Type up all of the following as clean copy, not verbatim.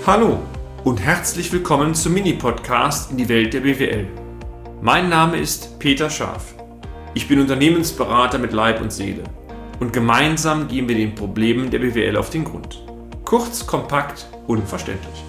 Hallo und herzlich willkommen zum Mini-Podcast in die Welt der BWL. Mein Name ist Peter Scharf. Ich bin Unternehmensberater mit Leib und Seele und gemeinsam gehen wir den Problemen der BWL auf den Grund. Kurz, kompakt, unverständlich.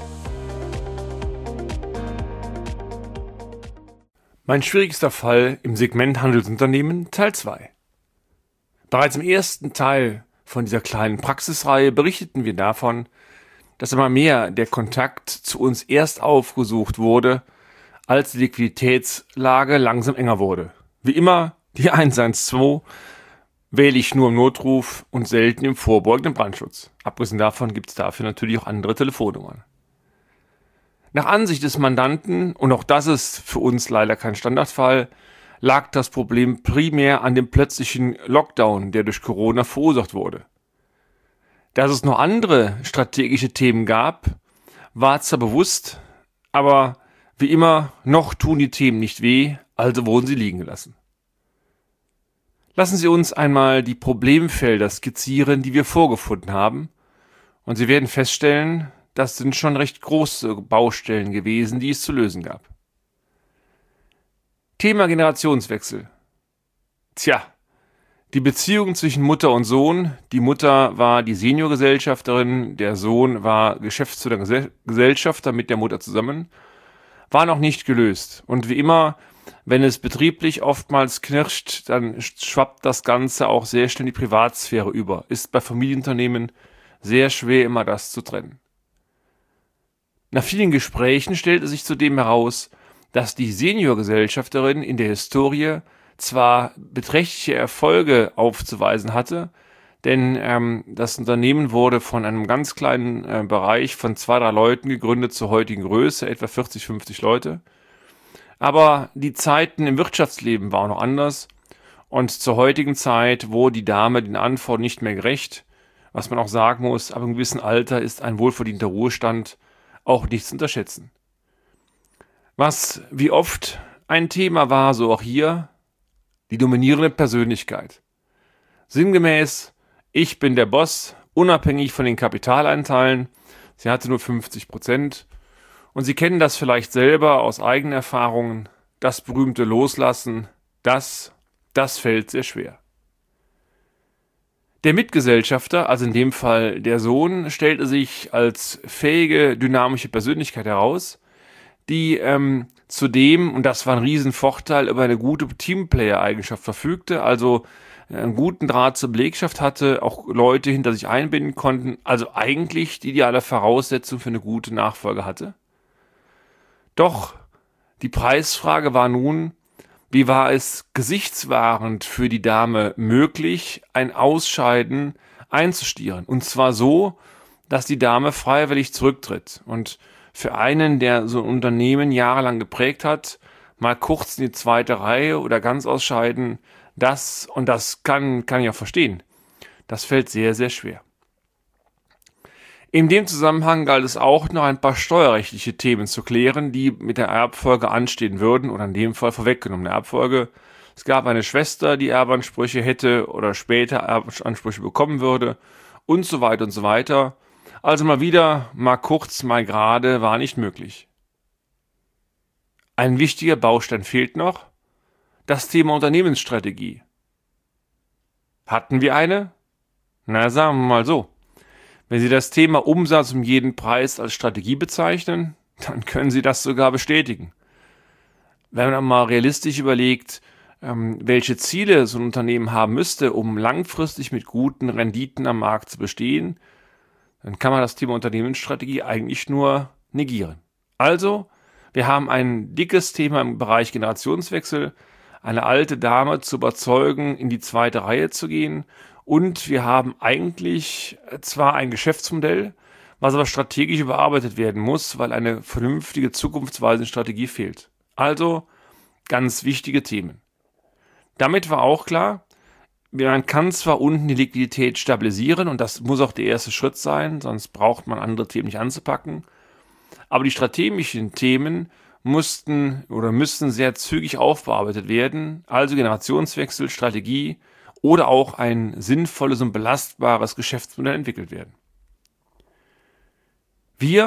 Mein schwierigster Fall im Segment Handelsunternehmen Teil 2. Bereits im ersten Teil von dieser kleinen Praxisreihe berichteten wir davon, dass immer mehr der Kontakt zu uns erst aufgesucht wurde, als die Liquiditätslage langsam enger wurde. Wie immer, die 112 wähle ich nur im Notruf und selten im vorbeugenden Brandschutz. Abgesehen davon gibt es dafür natürlich auch andere Telefonnummern. Nach Ansicht des Mandanten, und auch das ist für uns leider kein Standardfall, lag das Problem primär an dem plötzlichen Lockdown, der durch Corona verursacht wurde. Dass es noch andere strategische Themen gab, war zwar bewusst, aber wie immer, noch tun die Themen nicht weh, also wurden sie liegen gelassen. Lassen Sie uns einmal die Problemfelder skizzieren, die wir vorgefunden haben, und Sie werden feststellen, das sind schon recht große Baustellen gewesen, die es zu lösen gab. Thema Generationswechsel. Tja, die Beziehung zwischen Mutter und Sohn, die Mutter war die Seniorgesellschafterin, der Sohn war Geschäftsführer Gesellschafter mit der Mutter zusammen, war noch nicht gelöst. Und wie immer, wenn es betrieblich oftmals knirscht, dann schwappt das Ganze auch sehr schnell in die Privatsphäre über. Ist bei Familienunternehmen sehr schwer, immer das zu trennen. Nach vielen Gesprächen stellte sich zudem heraus, dass die Seniorgesellschafterin in der Historie zwar beträchtliche Erfolge aufzuweisen hatte, denn das Unternehmen wurde von einem ganz kleinen Bereich von 2-3 Leuten gegründet zur heutigen Größe, etwa 40, 50 Leute. Aber die Zeiten im Wirtschaftsleben waren noch anders und zur heutigen Zeit wurde die Dame den Anforderungen nicht mehr gerecht. Was man auch sagen muss, ab einem gewissen Alter ist ein wohlverdienter Ruhestand auch nicht zu unterschätzen. Was wie oft ein Thema war, so auch hier, die dominierende Persönlichkeit. Sinngemäß, ich bin der Boss, unabhängig von den Kapitaleinteilen. Sie hatte nur 50%. Und Sie kennen das vielleicht selber aus eigenen Erfahrungen. Das berühmte Loslassen, das fällt sehr schwer. Der Mitgesellschafter, also in dem Fall der Sohn, stellte sich als fähige, dynamische Persönlichkeit heraus, die zudem, und das war ein Riesenvorteil, über eine gute Teamplayer-Eigenschaft verfügte, also einen guten Draht zur Belegschaft hatte, auch Leute hinter sich einbinden konnten, also eigentlich die ideale Voraussetzung für eine gute Nachfolge hatte. Doch die Preisfrage war nun, wie war es gesichtswahrend für die Dame möglich, ein Ausscheiden einzustieren? Und zwar so, dass die Dame freiwillig zurücktritt. Und für einen, der so ein Unternehmen jahrelang geprägt hat, mal kurz in die zweite Reihe oder ganz ausscheiden, das kann ich auch verstehen. Das fällt sehr, sehr schwer. In dem Zusammenhang galt es auch noch ein paar steuerrechtliche Themen zu klären, die mit der Erbfolge anstehen würden oder in dem Fall vorweggenommene Erbfolge. Es gab eine Schwester, die Erbansprüche hätte oder später Erbansprüche bekommen würde und so weiter und so weiter. Also mal wieder, mal kurz, mal gerade, war nicht möglich. Ein wichtiger Baustein fehlt noch, das Thema Unternehmensstrategie. Hatten wir eine? Na, sagen wir mal so. Wenn Sie das Thema Umsatz um jeden Preis als Strategie bezeichnen, dann können Sie das sogar bestätigen. Wenn man mal realistisch überlegt, welche Ziele so ein Unternehmen haben müsste, um langfristig mit guten Renditen am Markt zu bestehen, dann kann man das Thema Unternehmensstrategie eigentlich nur negieren. Also, wir haben ein dickes Thema im Bereich Generationswechsel, eine alte Dame zu überzeugen, in die zweite Reihe zu gehen, und wir haben eigentlich zwar ein Geschäftsmodell, was aber strategisch überarbeitet werden muss, weil eine vernünftige, zukunftsweisende Strategie fehlt. Also, ganz wichtige Themen. Damit war auch klar, man kann zwar unten die Liquidität stabilisieren und das muss auch der erste Schritt sein, sonst braucht man andere Themen nicht anzupacken. Aber die strategischen Themen müssten sehr zügig aufbearbeitet werden, also Generationswechsel, Strategie oder auch ein sinnvolles und belastbares Geschäftsmodell entwickelt werden. Wir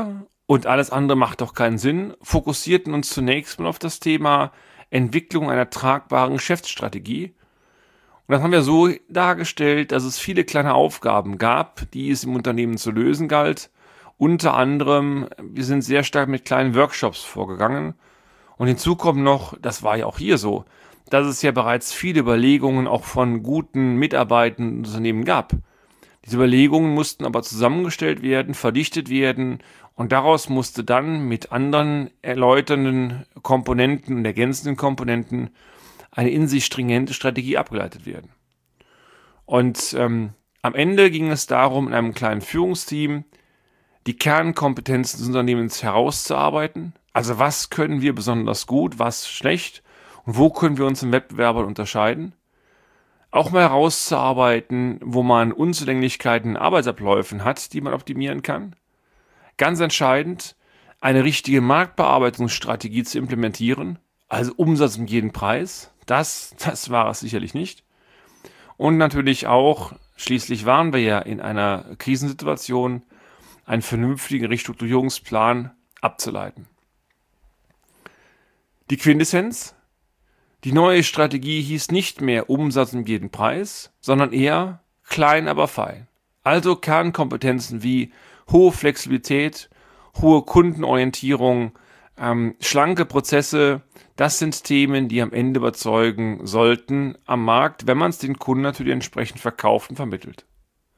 und alles andere macht doch keinen Sinn, fokussierten uns zunächst mal auf das Thema Entwicklung einer tragbaren Geschäftsstrategie. Und das haben wir so dargestellt, dass es viele kleine Aufgaben gab, die es im Unternehmen zu lösen galt. Unter anderem, wir sind sehr stark mit kleinen Workshops vorgegangen. Und hinzu kommt noch, das war ja auch hier so, dass es ja bereits viele Überlegungen auch von guten Mitarbeitern im Unternehmen gab. Diese Überlegungen mussten aber zusammengestellt werden, verdichtet werden und daraus musste dann mit anderen erläuternden Komponenten und ergänzenden Komponenten eine in sich stringente Strategie abgeleitet werden. Und am Ende ging es darum, in einem kleinen Führungsteam die Kernkompetenzen des Unternehmens herauszuarbeiten. Also was können wir besonders gut, was schlecht und wo können wir uns im Wettbewerb unterscheiden. Auch mal herauszuarbeiten, wo man Unzulänglichkeiten in Arbeitsabläufen hat, die man optimieren kann. Ganz entscheidend, eine richtige Marktbearbeitungsstrategie zu implementieren, also Umsatz um jeden Preis. Das war es sicherlich nicht. Und natürlich auch, schließlich waren wir ja in einer Krisensituation, einen vernünftigen Restrukturierungsplan abzuleiten. Die Quintessenz: Die neue Strategie hieß nicht mehr Umsatz um jeden Preis, sondern eher klein, aber fein. Also Kernkompetenzen wie hohe Flexibilität, hohe Kundenorientierung, schlanke Prozesse, das sind Themen, die am Ende überzeugen sollten am Markt, wenn man es den Kunden natürlich entsprechend verkauft und vermittelt.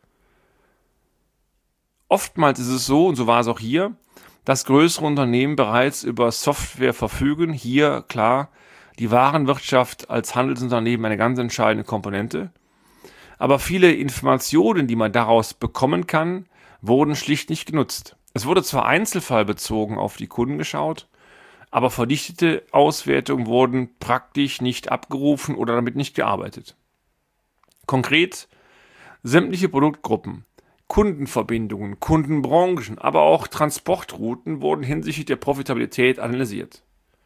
Oftmals ist es so, und so war es auch hier, dass größere Unternehmen bereits über Software verfügen. Hier, klar, die Warenwirtschaft als Handelsunternehmen eine ganz entscheidende Komponente. Aber viele Informationen, die man daraus bekommen kann, wurden schlicht nicht genutzt. Es wurde zwar einzelfallbezogen auf die Kunden geschaut, aber verdichtete Auswertungen wurden praktisch nicht abgerufen oder damit nicht gearbeitet. Konkret, sämtliche Produktgruppen, Kundenverbindungen, Kundenbranchen, aber auch Transportrouten wurden hinsichtlich der Profitabilität analysiert.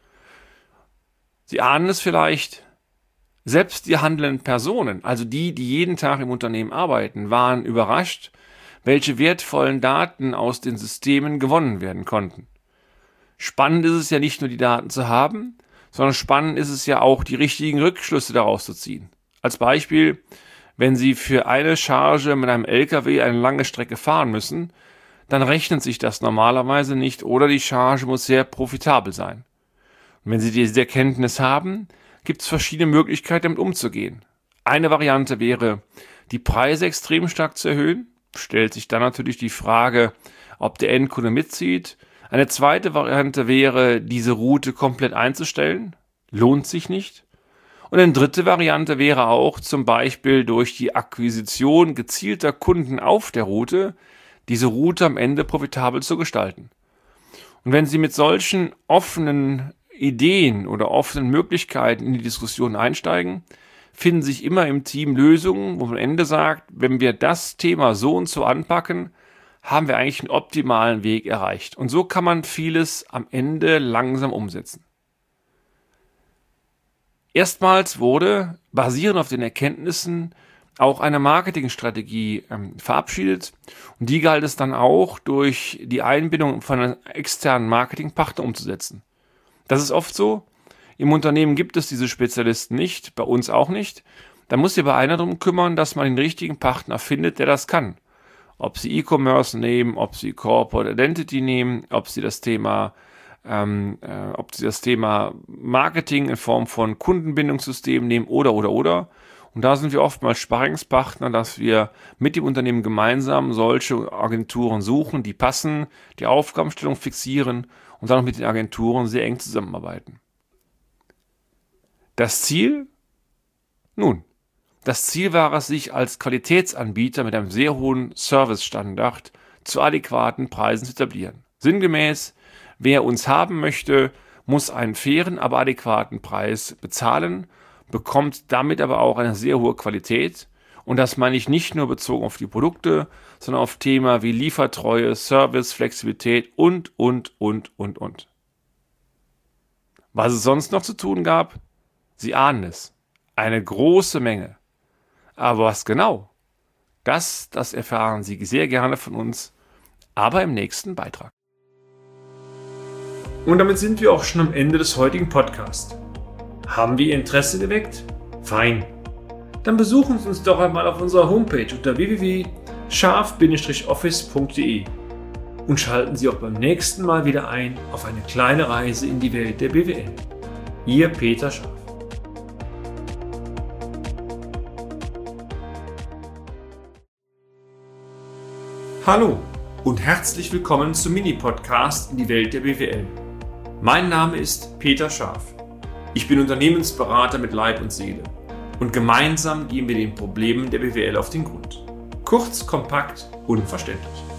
Sie ahnen es vielleicht, selbst die handelnden Personen, also die jeden Tag im Unternehmen arbeiten, waren überrascht, welche wertvollen Daten aus den Systemen gewonnen werden konnten. Spannend ist es ja nicht nur, die Daten zu haben, sondern spannend ist es ja auch, die richtigen Rückschlüsse daraus zu ziehen. Als Beispiel, wenn Sie für eine Charge mit einem LKW eine lange Strecke fahren müssen, dann rechnet sich das normalerweise nicht oder die Charge muss sehr profitabel sein. Und wenn Sie diese Erkenntnis haben, gibt es verschiedene Möglichkeiten, damit umzugehen. Eine Variante wäre, die Preise extrem stark zu erhöhen. Stellt sich dann natürlich die Frage, ob der Endkunde mitzieht. Eine zweite Variante wäre, diese Route komplett einzustellen. Lohnt sich nicht. Und eine dritte Variante wäre auch, zum Beispiel durch die Akquisition gezielter Kunden auf der Route, diese Route am Ende profitabel zu gestalten. Und wenn Sie mit solchen offenen Ideen oder offenen Möglichkeiten in die Diskussion einsteigen, finden sich immer im Team Lösungen, wo man am Ende sagt, wenn wir das Thema so und so anpacken, haben wir eigentlich einen optimalen Weg erreicht. Und so kann man vieles am Ende langsam umsetzen. Erstmals wurde, basierend auf den Erkenntnissen, auch eine Marketingstrategie verabschiedet. Und die galt es dann auch durch die Einbindung von einem externen Marketingpartner umzusetzen. Das ist oft so. Im Unternehmen gibt es diese Spezialisten nicht, bei uns auch nicht. Da muss sich aber einer darum kümmern, dass man den richtigen Partner findet, der das kann. Ob Sie E-Commerce nehmen, ob Sie Corporate Identity nehmen, ob Sie das Thema Marketing in Form von Kundenbindungssystemen nehmen oder. Und da sind wir oftmals Sparringspartner, dass wir mit dem Unternehmen gemeinsam solche Agenturen suchen, die passen, die Aufgabenstellung fixieren und dann auch mit den Agenturen sehr eng zusammenarbeiten. Das Ziel? Nun, das Ziel war es, sich als Qualitätsanbieter mit einem sehr hohen Servicestandard zu adäquaten Preisen zu etablieren. Sinngemäß, wer uns haben möchte, muss einen fairen, aber adäquaten Preis bezahlen, bekommt damit aber auch eine sehr hohe Qualität. Und das meine ich nicht nur bezogen auf die Produkte, sondern auf Themen wie Liefertreue, Service, Flexibilität und. Was es sonst noch zu tun gab? Sie ahnen es. Eine große Menge. Aber was genau? Das erfahren Sie sehr gerne von uns, aber im nächsten Beitrag. Und damit sind wir auch schon am Ende des heutigen Podcasts. Haben wir Ihr Interesse geweckt? Fein. Dann besuchen Sie uns doch einmal auf unserer Homepage unter www.scharf-office.de und schalten Sie auch beim nächsten Mal wieder ein auf eine kleine Reise in die Welt der BWL. Ihr Peter Scharf. Hallo und herzlich willkommen zum Mini-Podcast in die Welt der BWL. Mein Name ist Peter Scharf. Ich bin Unternehmensberater mit Leib und Seele und gemeinsam gehen wir den Problemen der BWL auf den Grund. Kurz, kompakt, unverständlich.